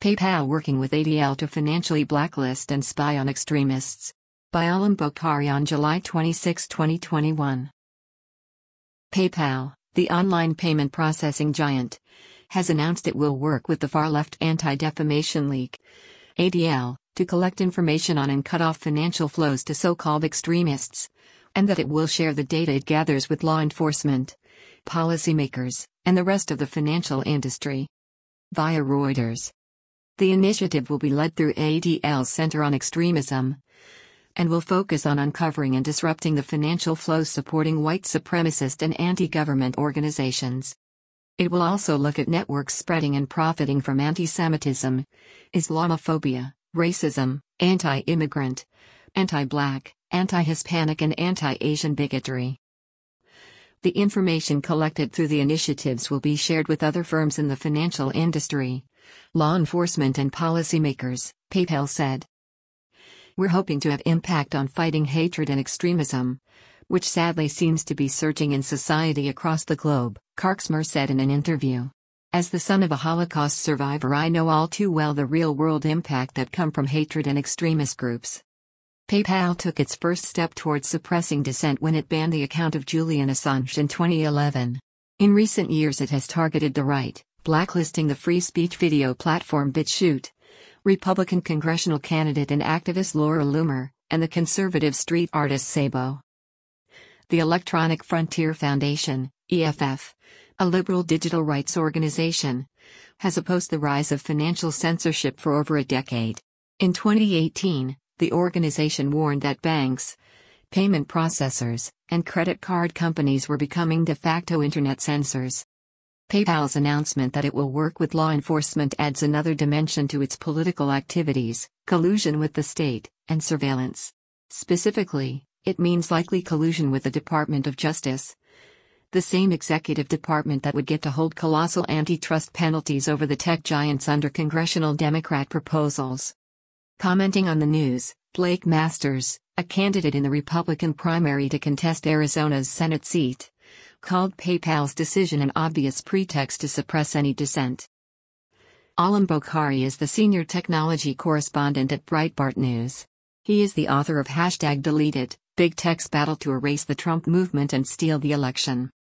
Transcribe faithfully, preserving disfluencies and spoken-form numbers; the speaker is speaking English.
PayPal working with A D L to financially blacklist and spy on extremists. By Alam Bokhari on July twenty-sixth, twenty twenty-one. PayPal, the online payment processing giant, has announced it will work with the far-left Anti-Defamation League, A D L, to collect information on and cut off financial flows to so-called extremists, and that it will share the data it gathers with law enforcement, policymakers, and the rest of the financial industry. Via Reuters. The initiative will be led through A D L's Center on Extremism, and will focus on uncovering and disrupting the financial flows supporting white supremacist and anti-government organizations. It will also look at networks spreading and profiting from anti-Semitism, Islamophobia, racism, anti-immigrant, anti-black, anti-Hispanic and anti-Asian bigotry. The information collected through the initiatives will be shared with other firms in the financial industry, law enforcement and policymakers, PayPal said. We're hoping to have impact on fighting hatred and extremism, which sadly seems to be surging in society across the globe, Karczmer said in an interview. As the son of a Holocaust survivor, I know all too well the real-world impact that come from hatred and extremist groups. PayPal took its first step towards suppressing dissent when it banned the account of Julian Assange in twenty eleven. In recent years it has targeted the right, blacklisting the free speech video platform BitChute, Republican congressional candidate and activist Laura Loomer, and the conservative street artist Sabo. The Electronic Frontier Foundation, E F F, a liberal digital rights organization, has opposed the rise of financial censorship for over a decade. In twenty eighteen, the organization warned that banks, payment processors, and credit card companies were becoming de facto internet censors. PayPal's announcement that it will work with law enforcement adds another dimension to its political activities, collusion with the state, and surveillance. Specifically, it means likely collusion with the Department of Justice, the same executive department that would get to hold colossal antitrust penalties over the tech giants under congressional Democrat proposals. Commenting on the news, Blake Masters, a candidate in the Republican primary to contest Arizona's Senate seat, called PayPal's decision an obvious pretext to suppress any dissent. Alam Bokhari is the senior technology correspondent at Breitbart News. He is the author of Hashtag Deleted, Big Tech's Battle to Erase the Trump Movement and Steal the Election.